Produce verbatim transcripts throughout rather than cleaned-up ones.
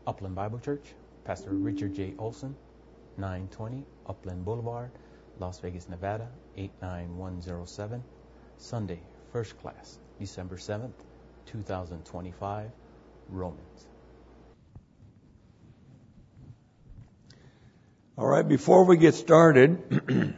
Upland Bible Church, Pastor Richard J. Olson, nine twenty Upland Boulevard, Las Vegas, Nevada, eight nine one zero seven. Sunday, first class, December seventh, two thousand twenty-five, Romans. All right, before we get started,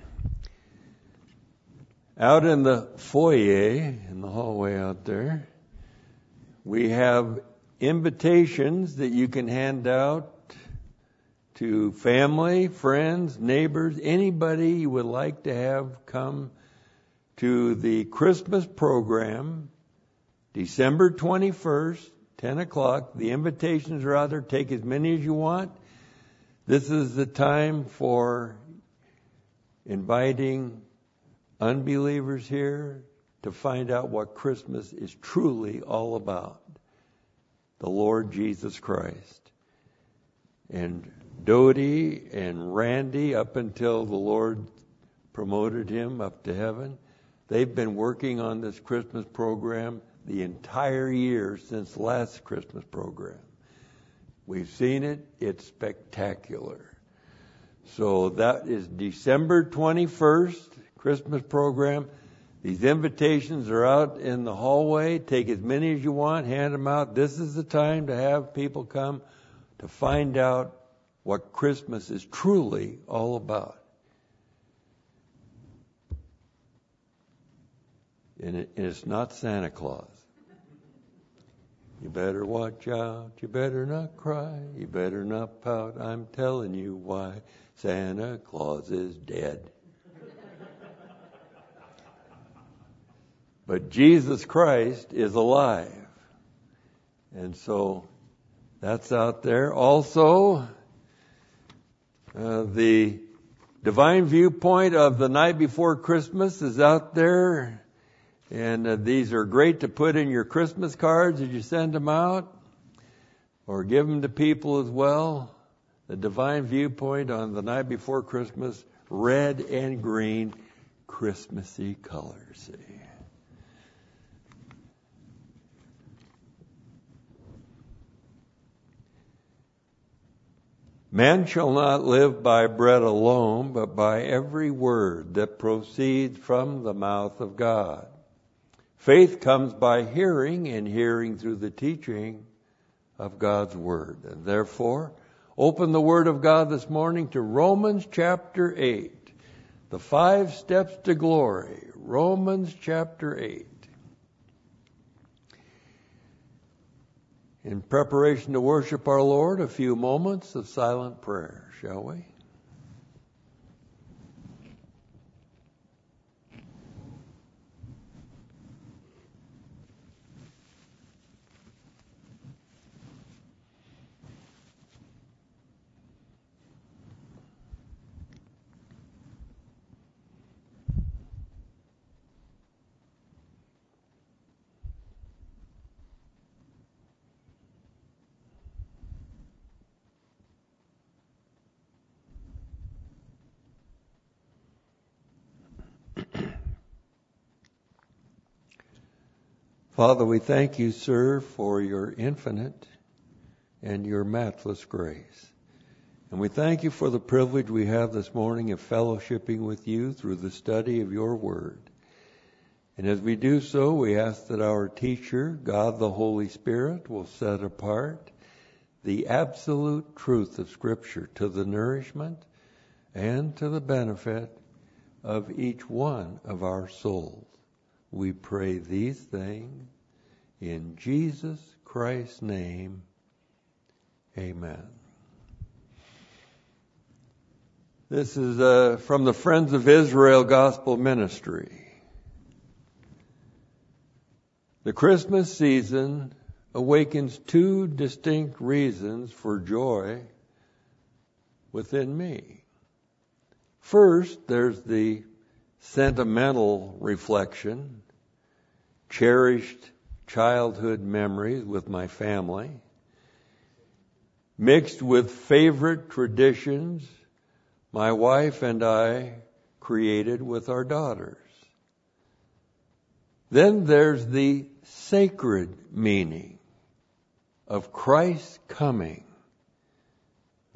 out in the foyer, in the hallway out there, we have invitations that you can hand out to family, friends, neighbors, anybody you would like to have come to the Christmas program, December twenty-first, ten o'clock. The invitations are out there. Take as many as you want. This is the time for inviting unbelievers here to find out what Christmas is truly all about. The Lord Jesus Christ. And Dodie and Randy, up until the Lord promoted him up to heaven, they've been working on this Christmas program the entire year since the last Christmas program. We've seen it. It's spectacular. So that is December twenty-first, Christmas program. These invitations are out in the hallway. Take as many as you want. Hand them out. This is the time to have people come to find out what Christmas is truly all about. And, it, and it's not Santa Claus. You better watch out. You better not cry. You better not pout. I'm telling you why. Santa Claus is dead. But Jesus Christ is alive. And so that's out there. Also, uh, the Divine Viewpoint of the Night Before Christmas is out there. And uh, these are great to put in your Christmas cards as you send them out. Or give them to people as well. The Divine Viewpoint on the Night Before Christmas. Red and green Christmassy colors. See? Man shall not live by bread alone, but by every word that proceeds from the mouth of God. Faith comes by hearing, and hearing through the teaching of God's Word. And therefore, open the Word of God this morning to Romans chapter eight. The five steps to glory. Romans chapter eight. In preparation to worship our Lord, a few moments of silent prayer, shall we? Father, we thank you, sir, for your infinite and your matchless grace. And we thank you for the privilege we have this morning of fellowshipping with you through the study of your word. And as we do so, we ask that our teacher, God the Holy Spirit, will set apart the absolute truth of Scripture to the nourishment and to the benefit of each one of our souls. We pray these things in Jesus Christ's name. Amen. This is uh, from the Friends of Israel Gospel Ministry. The Christmas season awakens two distinct reasons for joy within me. First, there's the sentimental reflection, cherished childhood memories with my family, mixed with favorite traditions my wife and I created with our daughters. Then there's the sacred meaning of Christ's coming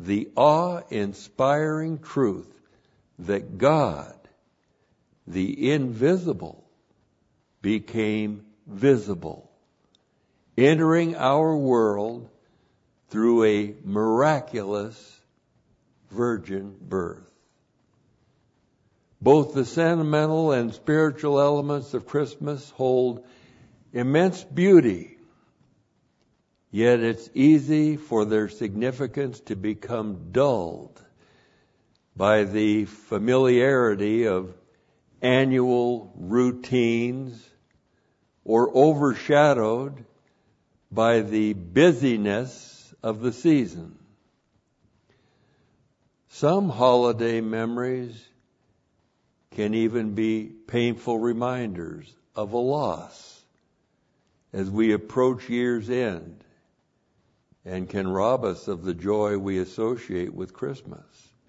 the awe-inspiring truth that God, the invisible, became visible, entering our world through a miraculous virgin birth. Both the sentimental and spiritual elements of Christmas hold immense beauty, yet it's easy for their significance to become dulled by the familiarity of annual routines or overshadowed by the busyness of the season. Some holiday memories can even be painful reminders of a loss as we approach year's end, and can rob us of the joy we associate with Christmas.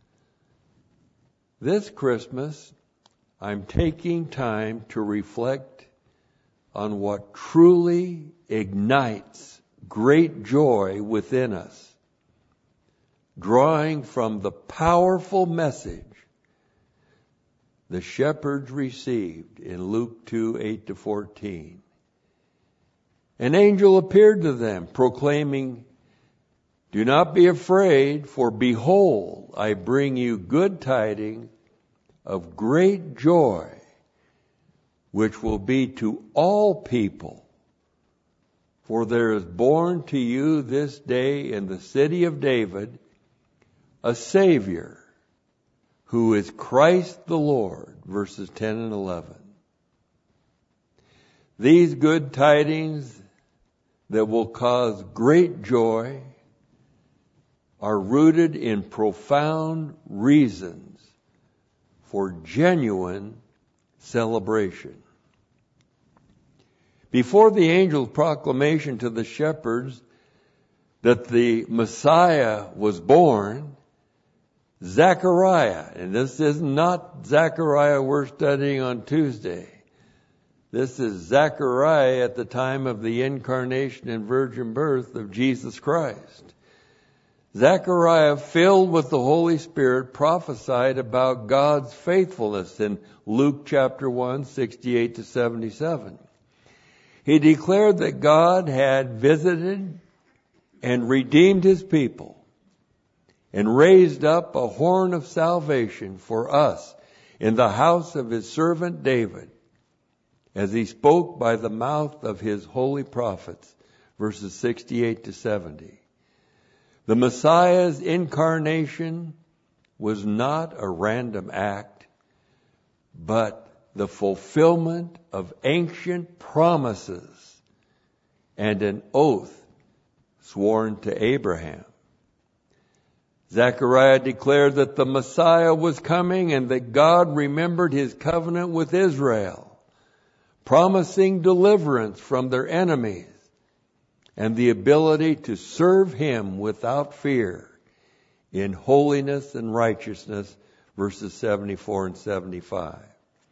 This Christmas, I'm taking time to reflect on what truly ignites great joy within us, drawing from the powerful message the shepherds received in Luke two, eight to fourteen. An angel appeared to them, proclaiming, "Do not be afraid, for behold, I bring you good tidings of great joy, which will be to all people. For there is born to you this day in the city of David a Savior, who is Christ the Lord," verses ten and eleven. These good tidings that will cause great joy are rooted in profound reasons for genuine celebration. Before the angel's proclamation to the shepherds that the Messiah was born, Zechariah, and this is not Zechariah we're studying on Tuesday. This is Zechariah at the time of the incarnation and virgin birth of Jesus Christ. Zechariah, filled with the Holy Spirit, prophesied about God's faithfulness in Luke chapter one, sixty-eight to seventy-seven. He declared that God had visited and redeemed his people and raised up a horn of salvation for us in the house of his servant David, as he spoke by the mouth of his holy prophets, verses sixty-eight to seventy. The Messiah's incarnation was not a random act, but the fulfillment of ancient promises and an oath sworn to Abraham. Zechariah declared that the Messiah was coming and that God remembered his covenant with Israel, promising deliverance from their enemies and the ability to serve him without fear in holiness and righteousness, verses seventy-four and seventy-five.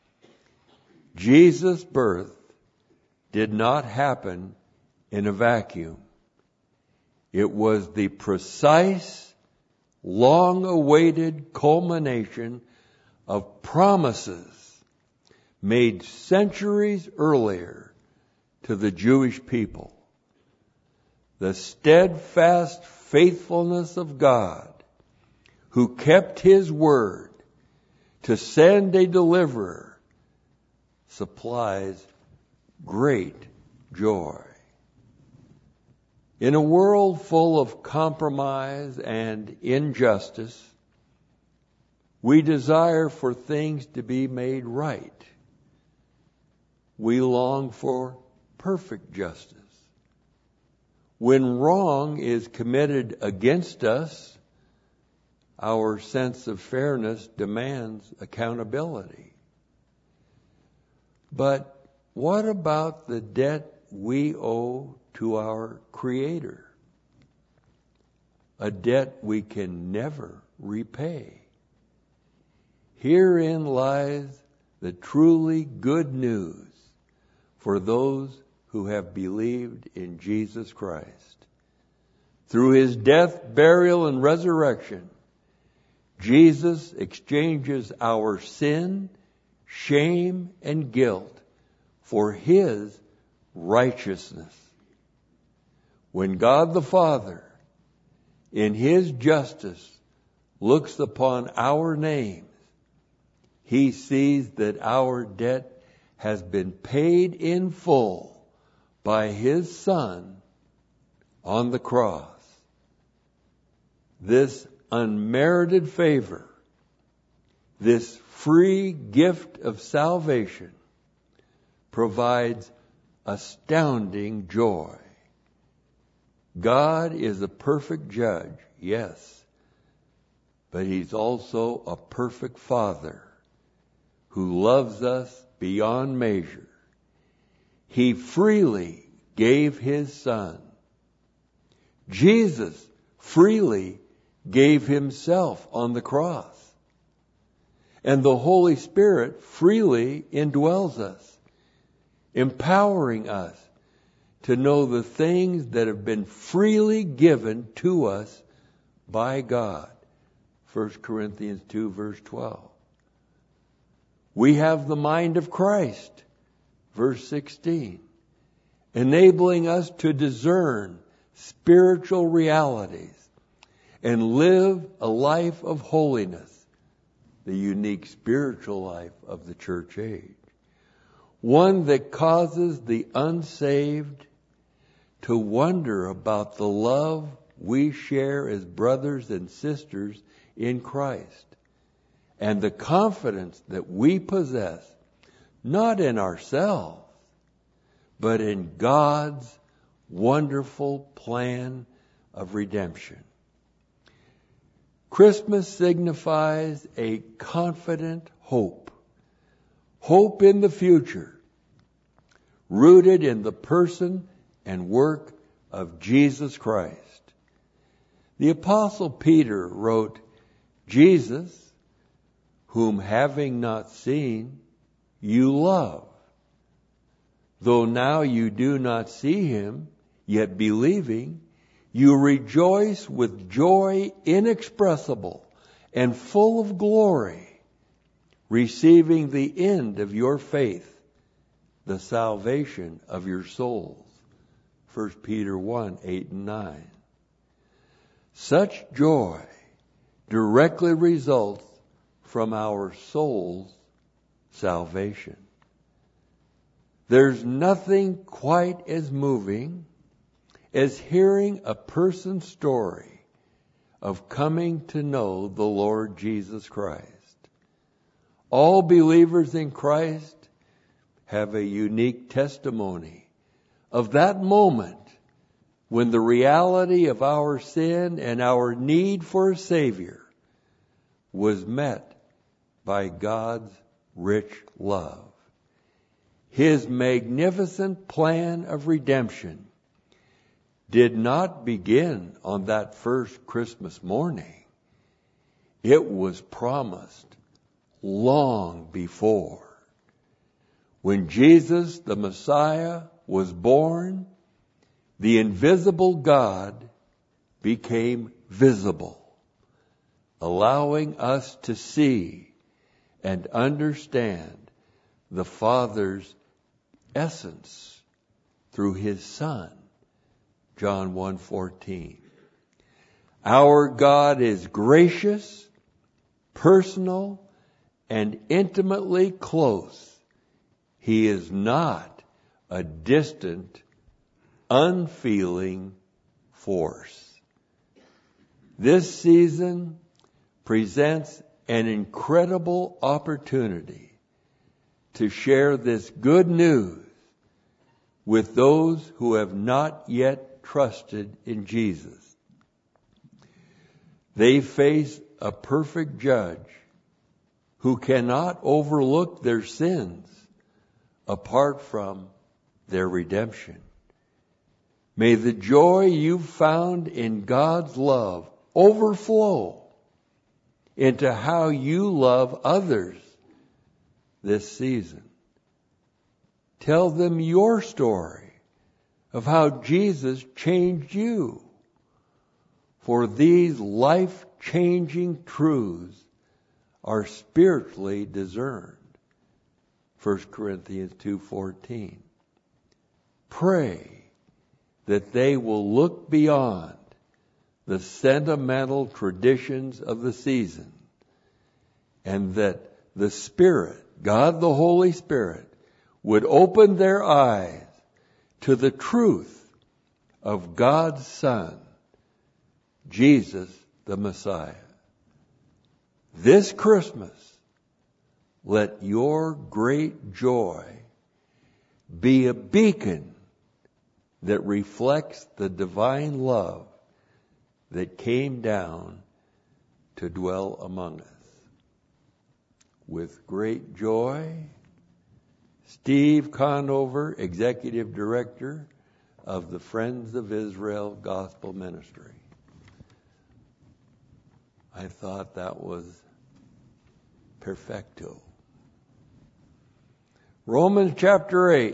Jesus' birth did not happen in a vacuum. It was the precise, long-awaited culmination of promises made centuries earlier to the Jewish people. The steadfast faithfulness of God, who kept his word to send a deliverer, supplies great joy. In a world full of compromise and injustice, we desire for things to be made right. We long for perfect justice. When wrong is committed against us, our sense of fairness demands accountability. But what about the debt we owe to our Creator? A debt we can never repay. Herein lies the truly good news for those who have believed in Jesus Christ. Through his death, burial, and resurrection, Jesus exchanges our sin, shame, and guilt for his righteousness. When God the Father, in his justice, looks upon our names, he sees that our debt has been paid in full by his Son on the cross. This unmerited favor, this free gift of salvation, provides astounding joy. God is a perfect judge, yes, but he's also a perfect Father who loves us beyond measure. He freely gave his Son. Jesus freely gave himself on the cross. And the Holy Spirit freely indwells us, empowering us to know the things that have been freely given to us by God. First Corinthians two, verse twelve. We have the mind of Christ, verse sixteen, enabling us to discern spiritual realities and live a life of holiness, the unique spiritual life of the church age. One that causes the unsaved to wonder about the love we share as brothers and sisters in Christ, and the confidence that we possess, not in ourselves, but in God's wonderful plan of redemption. Christmas signifies a confident hope, hope in the future, rooted in the person and work of Jesus Christ. The Apostle Peter wrote, Jesus, whom having not seen, you love. Though now you do not see him, yet believing, you rejoice with joy inexpressible and full of glory, receiving the end of your faith, the salvation of your souls. First Peter one, eight and nine. Such joy directly results from our soul's salvation. There's nothing quite as moving as hearing a person's story of coming to know the Lord Jesus Christ. All believers in Christ have a unique testimony of that moment when the reality of our sin and our need for a Savior was met by God's rich love. His magnificent plan of redemption did not begin on that first Christmas morning. It was promised long before. When Jesus, the Messiah, was born, the invisible God became visible, allowing us to see and understand the Father's essence through his Son. John one fourteen. Our God is gracious, personal, and intimately close. He is not a distant, unfeeling force. This season presents an incredible opportunity to share this good news with those who have not yet trusted in Jesus. They face a perfect judge who cannot overlook their sins apart from their redemption. May the joy you've found in God's love overflow into how you love others this season. Tell them your story of how Jesus changed you. For these life-changing truths are spiritually discerned. First Corinthians two fourteen. Pray that they will look beyond the sentimental traditions of the season, and that the Spirit, God the Holy Spirit, would open their eyes to the truth of God's Son, Jesus the Messiah. This Christmas, let your great joy be a beacon that reflects the divine love that came down to dwell among us. With great joy, Steve Conover, Executive Director of the Friends of Israel Gospel Ministry. I thought that was perfecto. Romans chapter eight.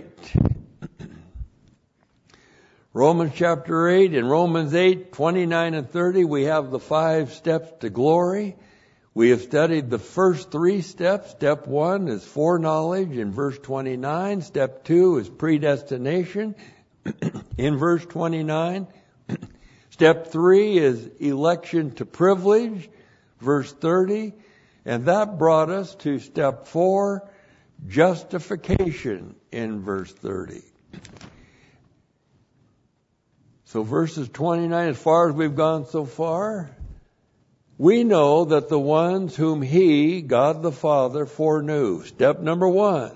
Romans chapter eight and Romans eight, twenty-nine and thirty, we have the five steps to glory. We have studied the first three steps. Step one is foreknowledge in verse twenty-nine. Step two is predestination in verse twenty-nine. Step three is election to privilege, verse thirty. And that brought us to step four, justification in verse thirty. So verses twenty-nine, as far as we've gone so far, we know that the ones whom He, God the Father, foreknew. Step number one.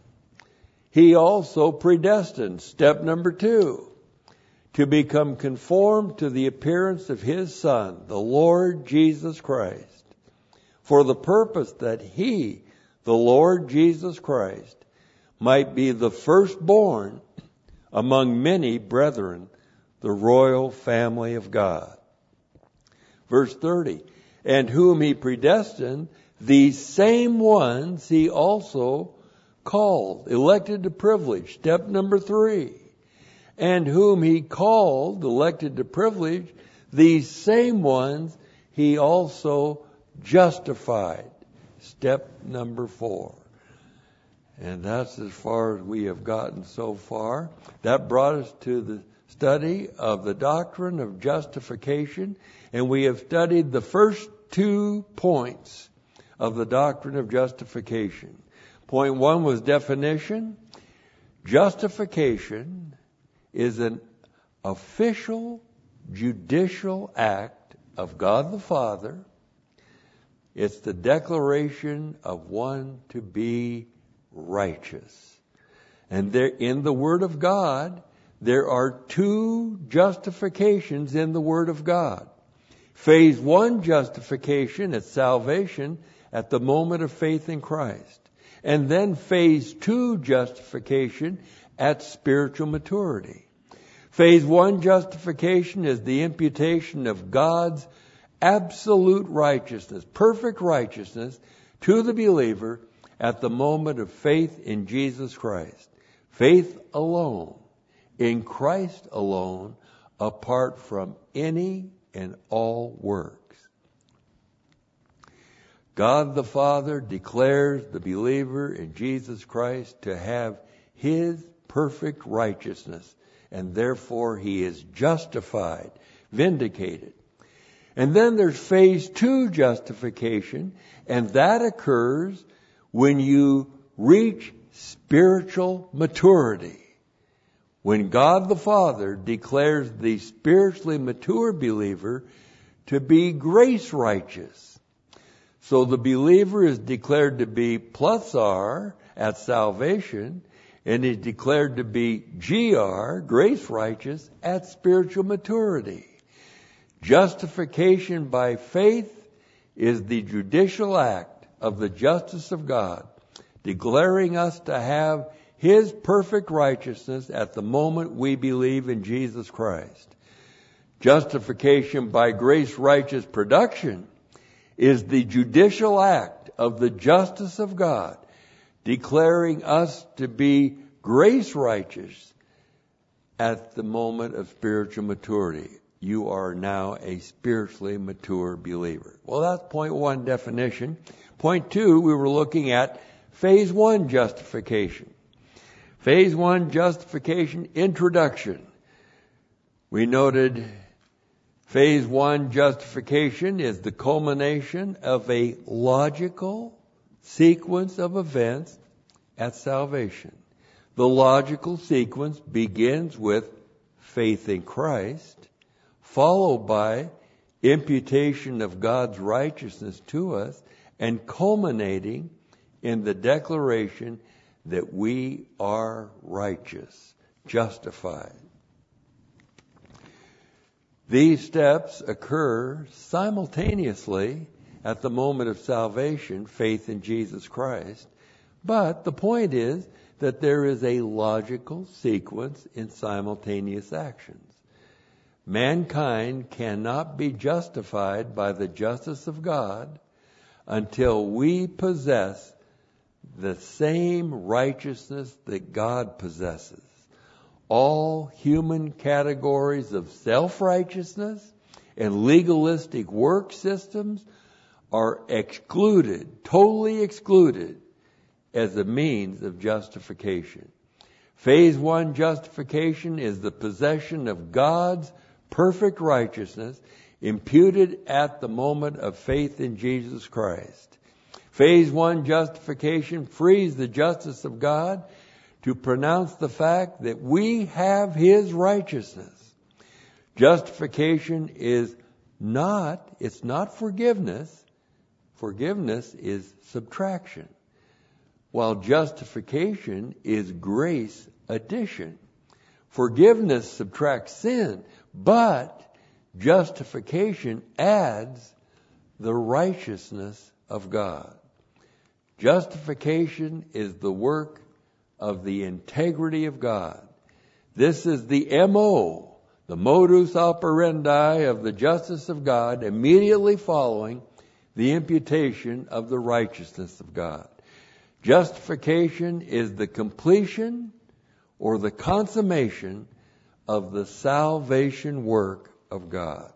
He also predestined. Step number two. To become conformed to the appearance of His Son, the Lord Jesus Christ, for the purpose that He, the Lord Jesus Christ, might be the firstborn among many brethren, the royal family of God. Verse thirty, and whom He predestined, these same ones He also called, elected to privilege. Step number three. And whom He called, elected to privilege, these same ones He also justified. Step number four. And that's as far as we have gotten so far. That brought us to the study of the doctrine of justification. And we have studied the first two points of the doctrine of justification. Point one was definition. Justification is an official judicial act of God the Father. It's the declaration of one to be righteous. And there, in the Word of God, there are two justifications in the Word of God. Phase one justification at salvation at the moment of faith in Christ. And then phase two justification at spiritual maturity. Phase one justification is the imputation of God's absolute righteousness, perfect righteousness, to the believer at the moment of faith in Jesus Christ. Faith alone, in Christ alone, apart from any and all works. God the Father declares the believer in Jesus Christ to have His perfect righteousness, and therefore he is justified, vindicated. And then there's phase two justification, and that occurs when you reach spiritual maturity. When God the Father declares the spiritually mature believer to be grace righteous. So the believer is declared to be plus R at salvation, and is declared to be G R, grace righteous, at spiritual maturity. Justification by faith is the judicial act of the justice of God, declaring us to have His perfect righteousness at the moment we believe in Jesus Christ. Justification by grace righteous production is the judicial act of the justice of God, declaring us to be grace righteous at the moment of spiritual maturity. you are now a spiritually mature believer. Well, that's point one definition. Point two, we were looking at phase one justification. Phase one justification introduction. We noted phase one justification is the culmination of a logical sequence of events at salvation. The logical sequence begins with faith in Christ, followed by imputation of God's righteousness to us, and culminating in the declaration that we are righteous, justified. These steps occur simultaneously at the moment of salvation, faith in Jesus Christ. But the point is that there is a logical sequence in simultaneous actions. Mankind cannot be justified by the justice of God until we possess the same righteousness that God possesses. All human categories of self-righteousness and legalistic work systems are excluded, totally excluded, as a means of justification. Phase one justification is the possession of God's perfect righteousness imputed at the moment of faith in Jesus Christ. Phase one justification frees the justice of God to pronounce the fact that we have His righteousness. Justification is not, it's not forgiveness. Forgiveness is subtraction, while justification is grace addition. Forgiveness subtracts sin, but justification adds the righteousness of God. Justification is the work of the integrity of God. This is the M O, the modus operandi of the justice of God immediately following the imputation of the righteousness of God. Justification is the completion or the consummation of the salvation work of God.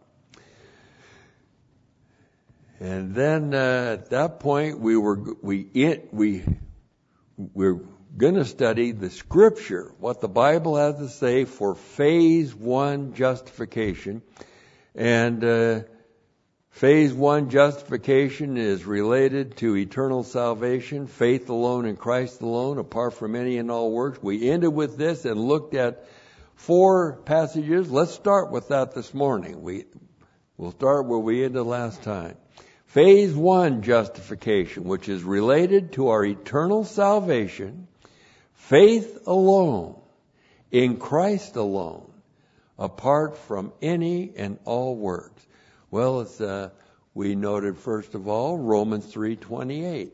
And then uh, at that point we were we it we we're going to study the Scripture, what the Bible has to say for phase one justification. And uh, phase one justification is related to eternal salvation, faith alone in Christ alone, apart from any and all works. We ended with this and looked at four passages. Let's start with that this morning. We, we'll start where we ended last time. Phase one justification, which is related to our eternal salvation, faith alone, in Christ alone, apart from any and all works. Well, it's, uh, we noted first of all Romans three twenty-eight.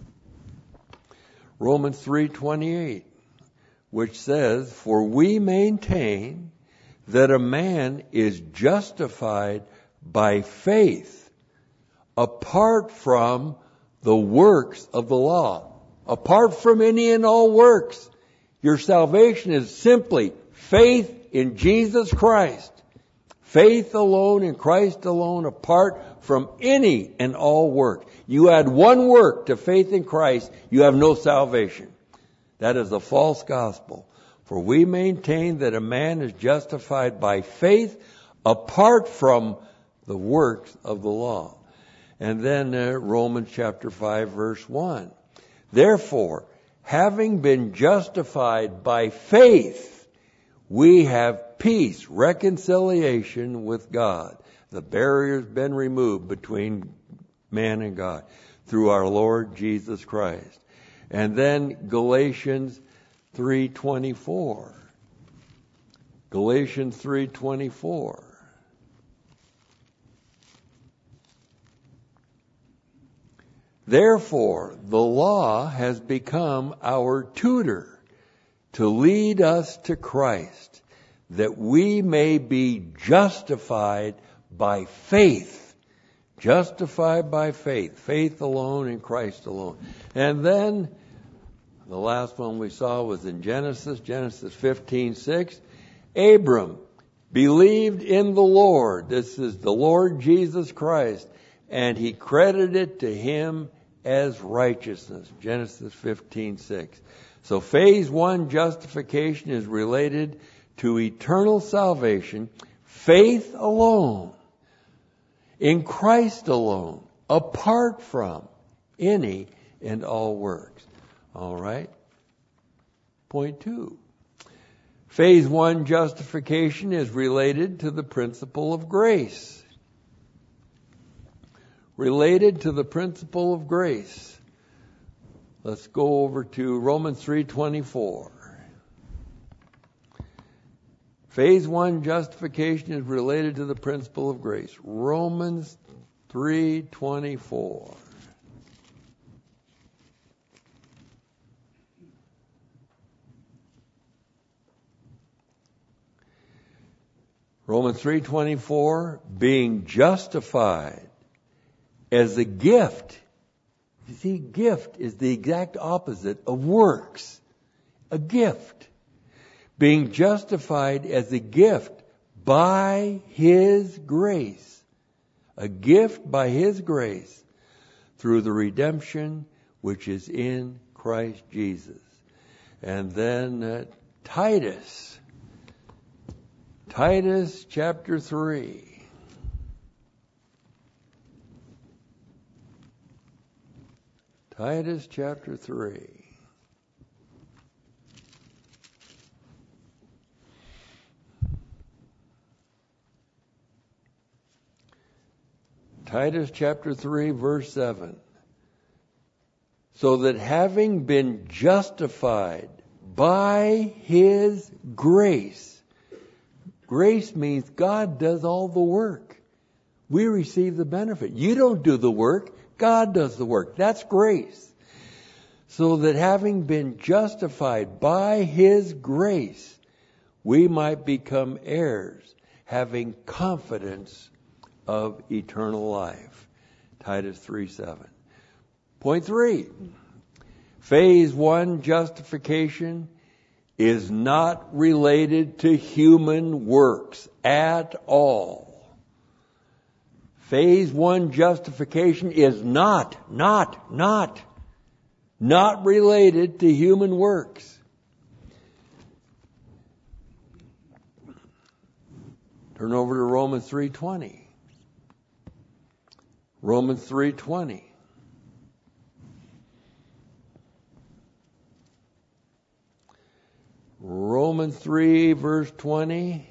Romans three twenty-eight, which says, "For we maintain that a man is justified by faith apart from the works of the law." Apart from any and all works. Your salvation is simply faith in Jesus Christ. Faith alone in Christ alone, apart from any and all work. You add one work to faith in Christ, you have no salvation. That is a false gospel. For we maintain that a man is justified by faith apart from the works of the law. And then uh, Romans chapter five verse one. Therefore, having been justified by faith, we have peace, reconciliation with God. The barrier's been removed between man and God through our Lord Jesus Christ. And then Galatians three twenty-four. Galatians three twenty-four. Therefore, the law has become our tutor to lead us to Christ, that we may be justified by faith. Justified by faith. Faith alone in Christ alone. And then, the last one we saw was in Genesis, Genesis fifteen six. Abram, believed in the Lord. This is the Lord Jesus Christ. And he credited it to him as righteousness. Genesis fifteen six. So phase one justification is related to eternal salvation, faith alone, in Christ alone, apart from any and all works. All right? Point two. Phase one justification is related to the principle of grace. Related to the principle of grace. Let's go over to Romans three twenty-four. Phase one justification is related to the principle of grace. Romans three twenty-four. Romans three twenty-four, being justified as a gift. You see, gift is the exact opposite of works. A gift. Being justified as a gift by His grace. A gift by His grace through the redemption which is in Christ Jesus. And then uh, Titus. Titus chapter three. Titus chapter three. Titus chapter three, verse seven. So that having been justified by His grace. Grace means God does all the work. We receive the benefit. You don't do the work. God does the work. That's grace. So that having been justified by His grace, we might become heirs, having confidence of eternal life. Titus three seven. Point three. Phase one justification is not related to human works at all. Phase one justification is not, not, not, not related to human works. Turn over to Romans three twenty. Romans three twenty. Romans three, verse twenty.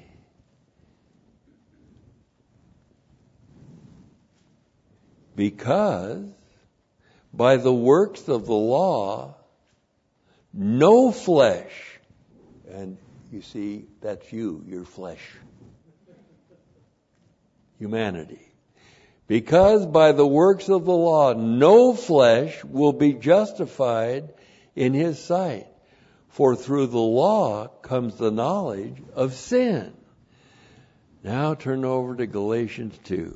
Because by the works of the law, no flesh, and you see, that's you, your flesh, humanity. Because by the works of the law, no flesh will be justified in His sight. For through the law comes the knowledge of sin. Now turn over to Galatians two.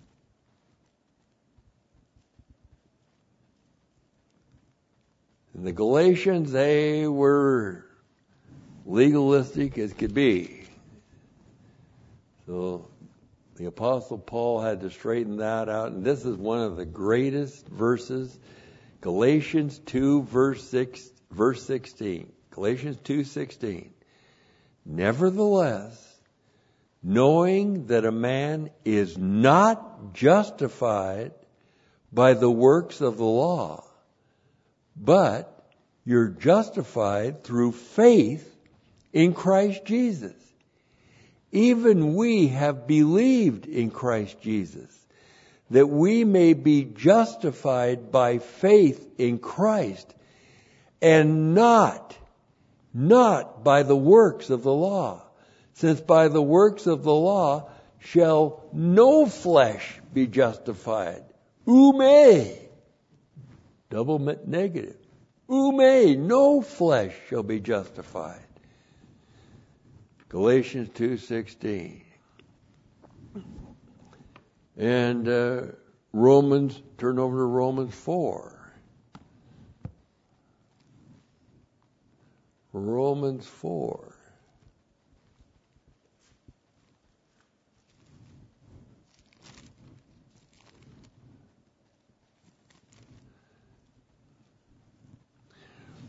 And the Galatians, they were legalistic as could be. So the Apostle Paul had to straighten that out. And this is one of the greatest verses. Galatians two, verse six, verse sixteen. Galatians two sixteen. Nevertheless, knowing that a man is not justified by the works of the law, but you're justified through faith in Christ Jesus. Even we have believed in Christ Jesus, that we may be justified by faith in Christ, and not, not by the works of the law. Since by the works of the law shall no flesh be justified. Ume. Double negative. Ume, no flesh shall be justified. Galatians two sixteen. And uh, Romans, turn over to Romans four. Romans four.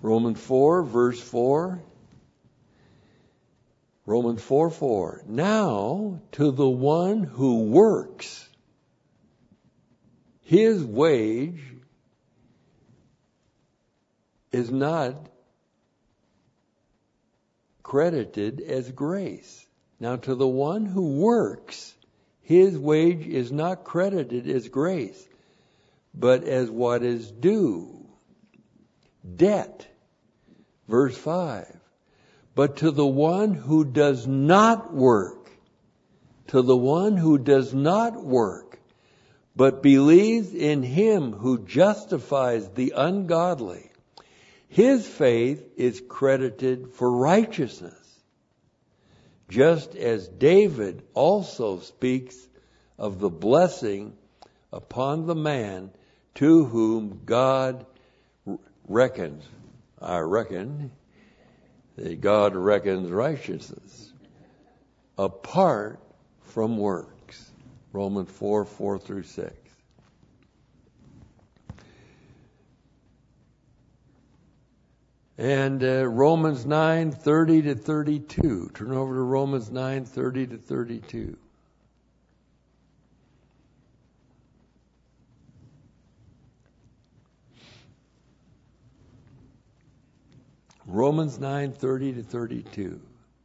Romans four, verse four. Romans four, four. Now, to the one who works, his wage is not credited as grace. Now, to the one who works, his wage is not credited as grace, but as what is due, debt. Verse five. But to the one who does not work, to the one who does not work, but believes in him who justifies the ungodly, his faith is credited for righteousness. Just as David also speaks of the blessing upon the man to whom God reckons, I reckon, that God reckons righteousness apart from works. Romans four, four through six. And uh, Romans nine, thirty to thirty-two. Turn over to Romans nine, thirty to thirty-two. Romans nine, thirty to thirty-two.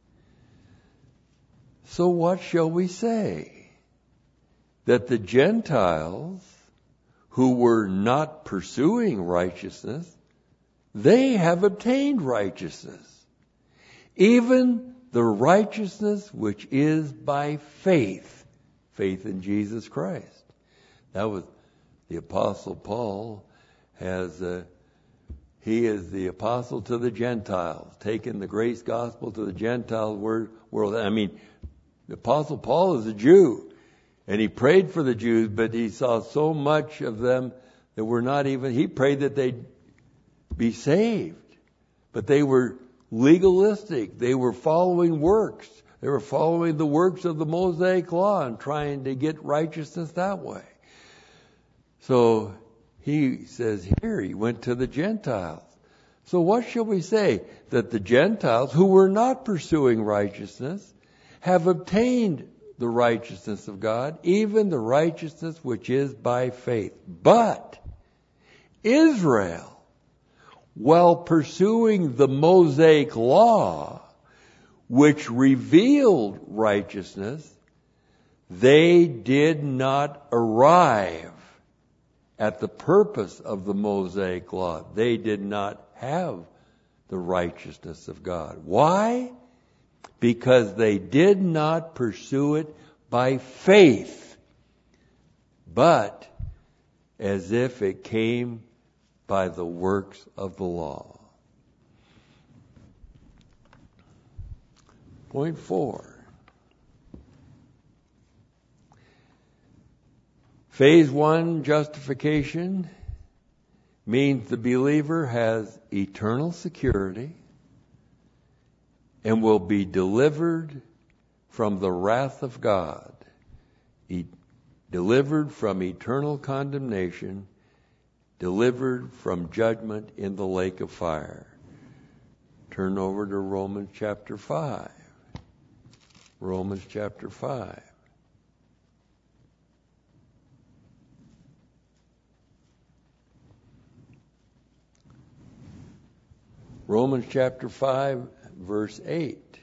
So what shall we say? That the Gentiles who were not pursuing righteousness, they have obtained righteousness, even the righteousness which is by faith, faith in Jesus Christ. That was the Apostle Paul has, uh, he is the apostle to the Gentiles, taking the grace gospel to the Gentile world. I mean, the Apostle Paul is a Jew, and he prayed for the Jews, but he saw so much of them that were not even, he prayed that they'd be saved. But they were legalistic. They were following works. They were following the works of the Mosaic Law and trying to get righteousness that way. So he says here, he went to the Gentiles. So what shall we say? That the Gentiles who were not pursuing righteousness have obtained the righteousness of God, even the righteousness which is by faith. But Israel, while pursuing the Mosaic Law, which revealed righteousness, they did not arrive at the purpose of the Mosaic Law. They did not have the righteousness of God. Why? Because they did not pursue it by faith, but as if it came by the works of the law. Point four. Phase one, justification, means the believer has eternal security and will be delivered from the wrath of God, e- delivered from eternal condemnation, delivered from judgment in the lake of fire. Turn over to Romans chapter five. Romans chapter five. Romans chapter five, verse eight.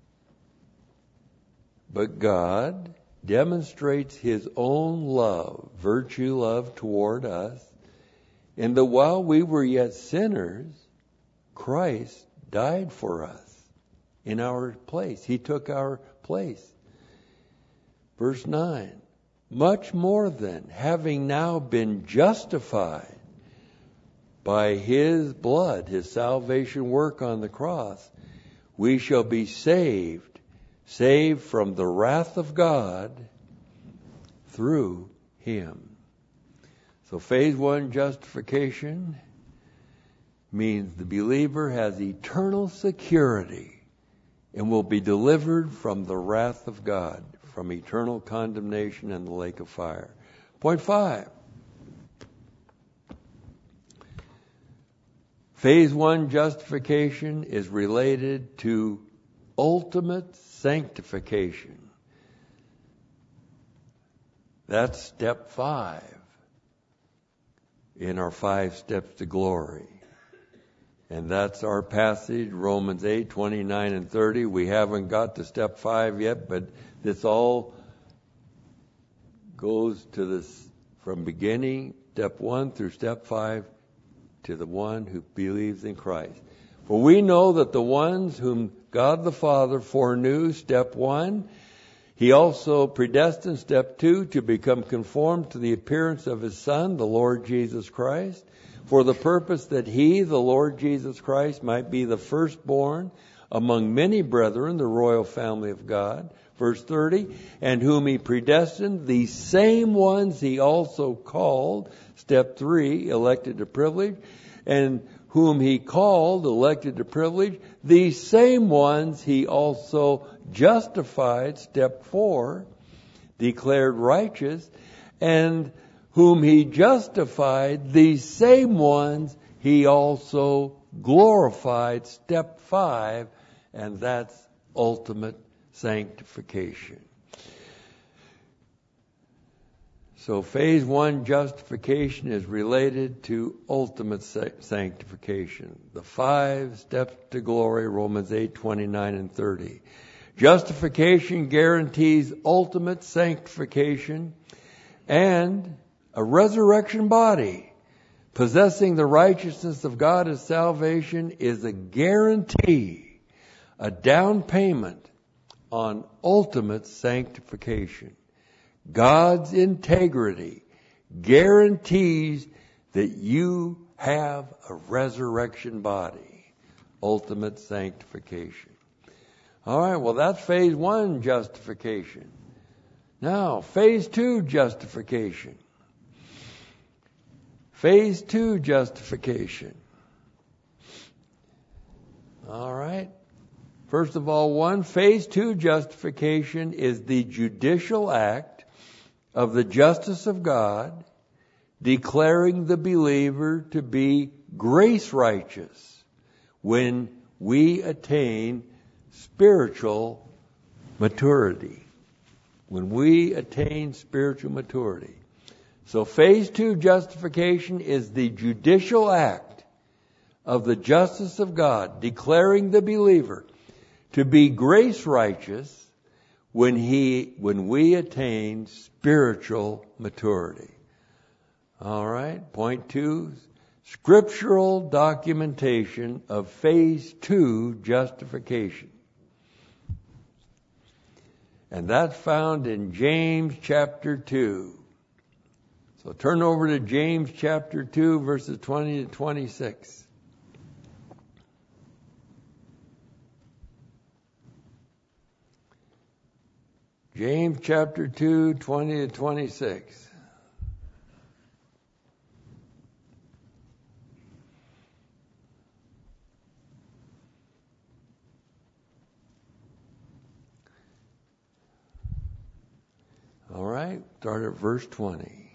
But God demonstrates His own love, virtue love toward us, in that while we were yet sinners, Christ died for us in our place. He took our place. Verse nine. Much more then, having now been justified by His blood, His salvation work on the cross, we shall be saved, saved from the wrath of God through Him. So phase one, justification, means the believer has eternal security and will be delivered from the wrath of God, from eternal condemnation and the lake of fire. Point five. Phase one justification is related to ultimate sanctification. That's step five in our five steps to glory. And that's our passage, Romans eight, twenty-nine and thirty. We haven't got to step five yet, but this all goes to this from beginning, step one through step five, to the one who believes in Christ. For we know that the ones whom God the Father foreknew, step one, He also predestined, step two, to become conformed to the appearance of His Son, the Lord Jesus Christ, for the purpose that He, the Lord Jesus Christ, might be the firstborn among many brethren, the royal family of God. Verse thirty, and whom He predestined, the same ones He also called. Step three, elected to privilege. And whom He called, elected to privilege, the same ones He also justified. Step four, declared righteous. And whom He justified, the same ones He also glorified. Step five, and that's ultimate sanctification. So phase one justification is related to ultimate sanctification. The five steps to glory, Romans eight, twenty-nine and thirty. Justification guarantees ultimate sanctification and a resurrection body. Possessing the righteousness of God as salvation is a guarantee, a down payment on ultimate sanctification. God's integrity guarantees that you have a resurrection body. Ultimate sanctification. All right, well, that's phase one justification. Now, phase two justification. Phase two justification. All right. First of all, one, phase two justification is the judicial act of the justice of God, declaring the believer to be grace righteous when we attain spiritual maturity. When we attain spiritual maturity. So phase two justification is the judicial act of the justice of God, declaring the believer to be grace righteous when he, when we attain spiritual maturity. All right. Point two, scriptural documentation of phase two justification. And that's found in James chapter two. So turn over to James chapter two, verses twenty to twenty-six. James chapter two, twenty to twenty-six. All right, start at verse twenty.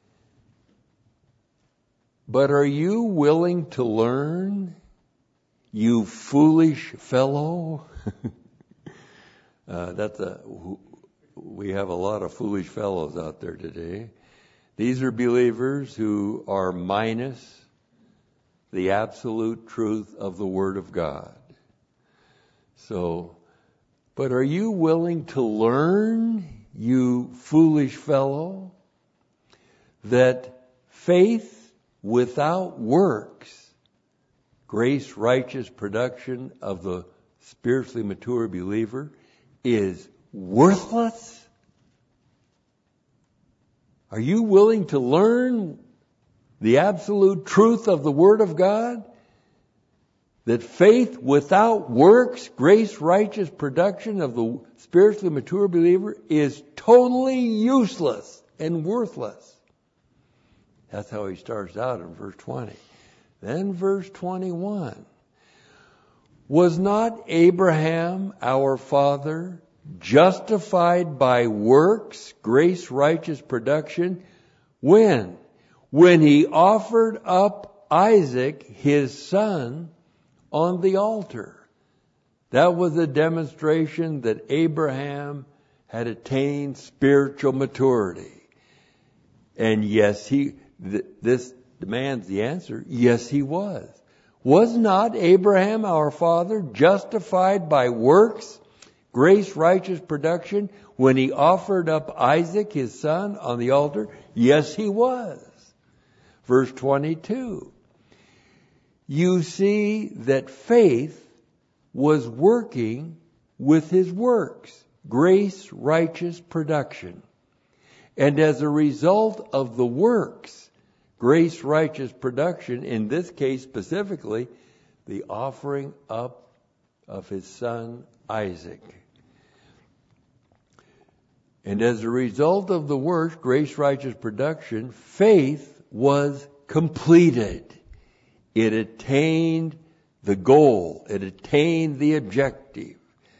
But are you willing to learn, you foolish fellow? uh, that's a... We have a lot of foolish fellows out there today. These are believers who are minus the absolute truth of the Word of God. So, but are you willing to learn, you foolish fellow, that faith without works, grace, righteous production of the spiritually mature believer, is worthless? Are you willing to learn the absolute truth of the Word of God? That faith without works, grace, righteous production of the spiritually mature believer is totally useless and worthless. That's how he starts out in verse twenty. Then verse twenty-one. Was not Abraham, our father, justified by works, grace, righteous production, when? When he offered up Isaac, his son, on the altar. That was a demonstration that Abraham had attained spiritual maturity. And yes, he, th- this demands the answer, yes, he was. Was not Abraham, our father, justified by works, grace, righteous production, when he offered up Isaac, his son, on the altar? Yes, he was. Verse twenty-two. You see that faith was working with his works, grace, righteous production. And as a result of the works, grace, righteous production, in this case specifically, the offering up of his son Isaac. And as a result of the works, grace, righteous production, faith was completed. It attained the goal. It attained the objective.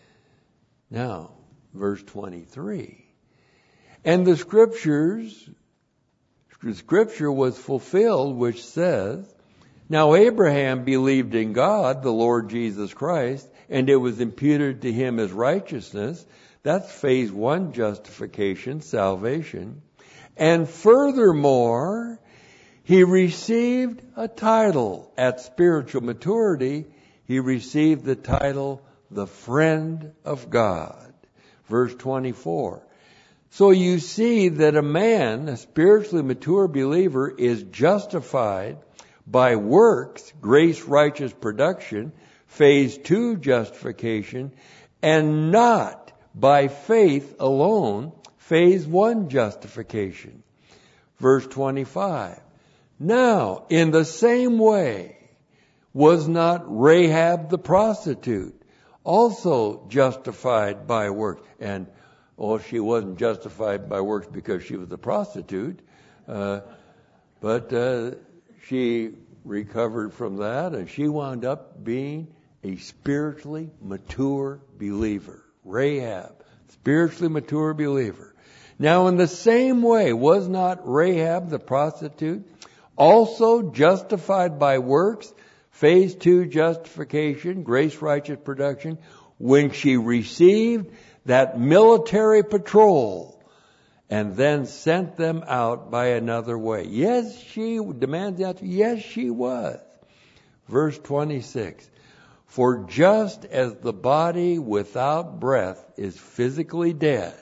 Now, verse twenty-three. And the scriptures, the scripture was fulfilled, which says, now Abraham believed in God, the Lord Jesus Christ, and it was imputed to him as righteousness. That's phase one justification, salvation. And furthermore, he received a title. At spiritual maturity, he received the title, the friend of God. Verse twenty-four. So you see that a man, a spiritually mature believer, is justified by works, grace, righteous production, phase two justification, and not by faith alone, phase one justification. Verse twenty-five. Now, in the same way, was not Rahab the prostitute also justified by works? And, oh, she wasn't justified by works because she was a prostitute, uh, but uh, she recovered from that, and she wound up being a spiritually mature believer. Rahab, spiritually mature believer. Now, in the same way, was not Rahab the prostitute also justified by works, phase two justification, grace, righteous production, when she received that military patrol and then sent them out by another way? Yes, she demands the answer. Yes, she was. Verse twenty-six. For just as the body without breath is physically dead,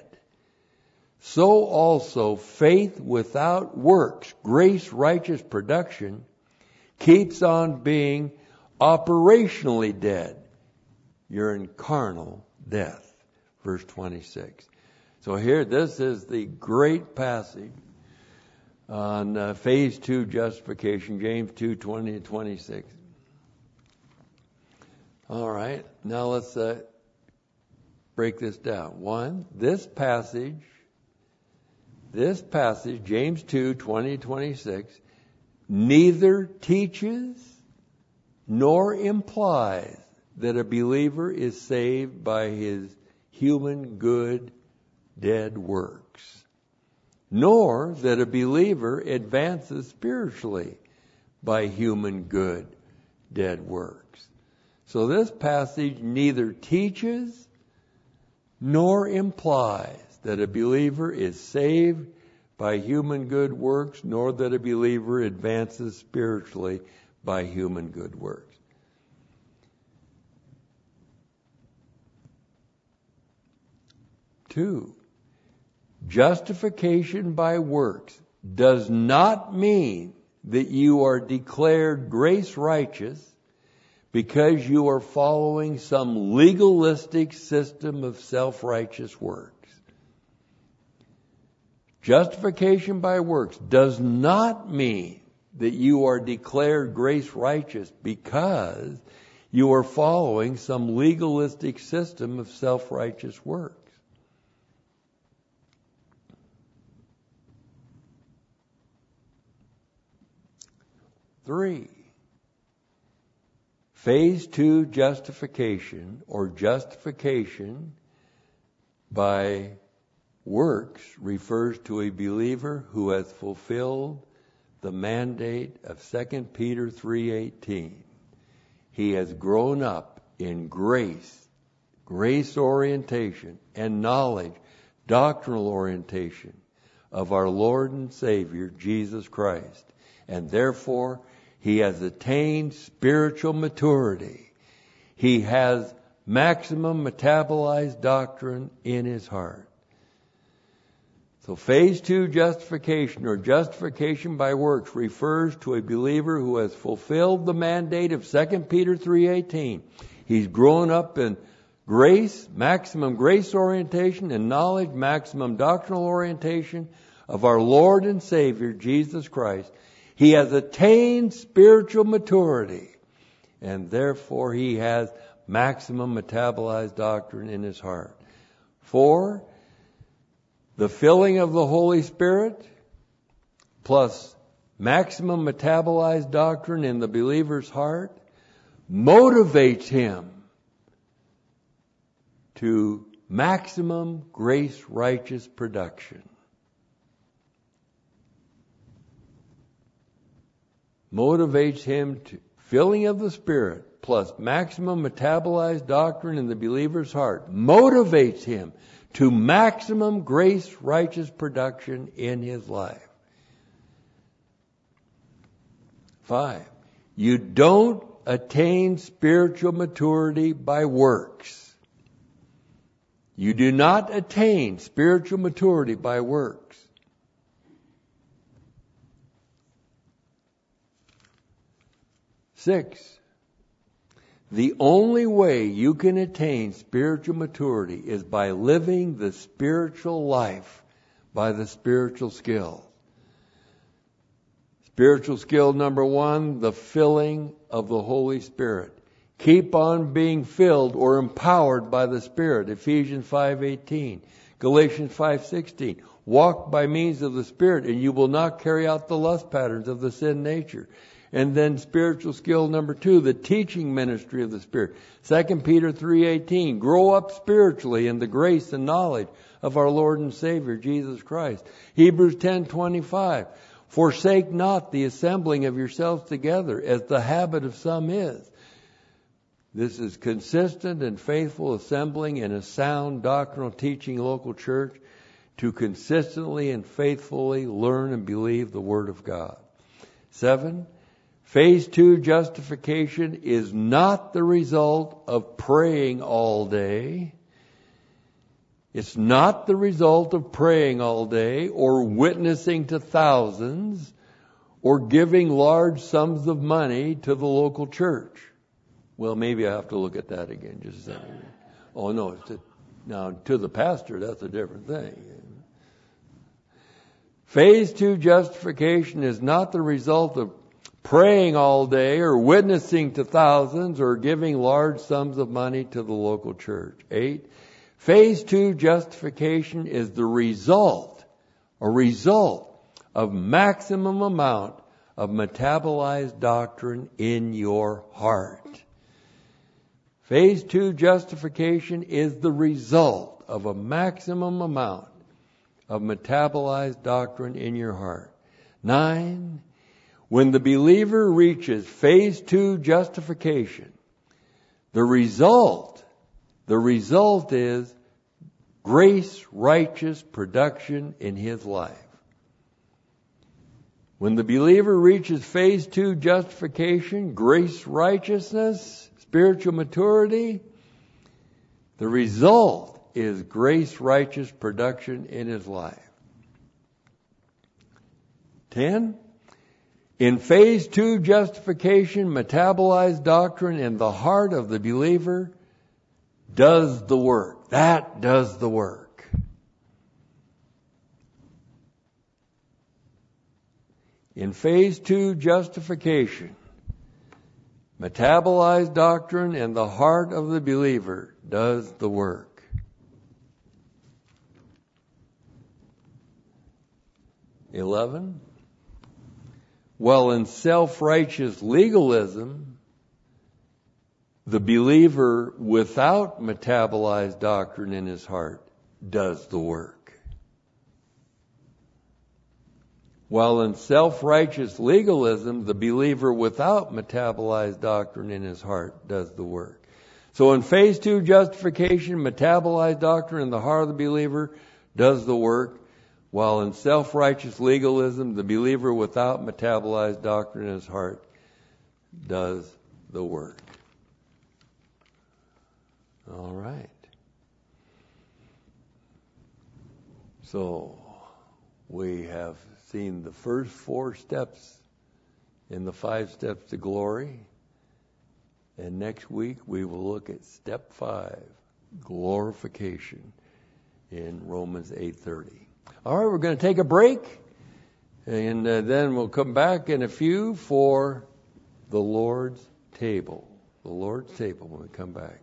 so also faith without works, grace, righteous production, keeps on being operationally dead. You're in carnal death. Verse twenty-six. So here, this is the great passage on uh, phase two justification, James two, twenty and twenty-six. All right, now let's uh, break this down. One, this passage, this passage, James two, twenty and twenty-six, neither teaches nor implies that a believer is saved by his human good dead works, nor that a believer advances spiritually by human good dead works. So this passage neither teaches nor implies that a believer is saved by human good works, nor that a believer advances spiritually by human good works. Two, justification by works does not mean that you are declared grace righteous because you are following some legalistic system of self-righteous works. Justification by works does not mean that you are declared grace righteous because you are following some legalistic system of self-righteous works. Three, phase two justification or justification by works refers to a believer who has fulfilled the mandate of Second Peter three eighteen. He has grown up in grace, grace orientation, and knowledge, doctrinal orientation of our Lord and Savior, Jesus Christ. And therefore, he has attained spiritual maturity. He has maximum metabolized doctrine in his heart. So phase two justification, or justification by works, refers to a believer who has fulfilled the mandate of Second Peter three eighteen. He's grown up in grace, maximum grace orientation, and knowledge, maximum doctrinal orientation of our Lord and Savior, Jesus Christ. He has attained spiritual maturity, and therefore he has maximum metabolized doctrine in his heart. Four, the filling of the Holy Spirit plus maximum metabolized doctrine in the believer's heart motivates him to maximum grace-righteous production. Motivates him to filling of the Spirit plus maximum metabolized doctrine in the believer's heart motivates him to maximum grace-righteous production in his life. Five, you don't attain spiritual maturity by works. You do not attain spiritual maturity by works. Six, the only way you can attain spiritual maturity is by living the spiritual life by the spiritual skill. Spiritual skill number one, the filling of the Holy Spirit. Keep on being filled or empowered by the Spirit. Ephesians five eighteen, Galatians five sixteen. Walk by means of the Spirit, and you will not carry out the lust patterns of the sin nature. And then spiritual skill number two, the teaching ministry of the Spirit. Second Peter three eighteen, grow up spiritually in the grace and knowledge of our Lord and Savior, Jesus Christ. Hebrews ten twenty-five, forsake not the assembling of yourselves together, as the habit of some is. This is consistent and faithful assembling in a sound doctrinal teaching local church to consistently and faithfully learn and believe the Word of God. Seven, phase two justification is not the result of praying all day. It's not the result of praying all day or witnessing to thousands or giving large sums of money to the local church. Well, maybe I have to look at that again just a second. Oh, no. It's to, now, to the pastor, that's a different thing. Phase two justification is not the result of praying all day or witnessing to thousands or giving large sums of money to the local church. Eight, phase two justification is the result, a result of maximum amount of metabolized doctrine in your heart. Phase two justification is the result of a maximum amount of metabolized doctrine in your heart. Nine, when the believer reaches phase two justification, the result, the result is grace righteous production in his life. When the believer reaches phase two justification, grace righteousness, spiritual maturity, the result is grace righteous production in his life. Ten, in phase two justification, metabolized doctrine in the heart of the believer does the work. That does the work. In phase two justification, metabolized doctrine in the heart of the believer does the work. Eleven, well, in self-righteous legalism, the believer without metabolized doctrine in his heart does the work. while in self-righteous legalism, the believer without metabolized doctrine in his heart does the work. So in phase two justification, metabolized doctrine in the heart of the believer does the work, while in self-righteous legalism, the believer without metabolized doctrine in his heart does the work. All right. So we have seen the first four steps in the five steps to glory. And next week we will look at step five, glorification, in Romans eight thirty. All right, we're going to take a break, and uh, then we'll come back in a few for the Lord's table. The Lord's table when we come back.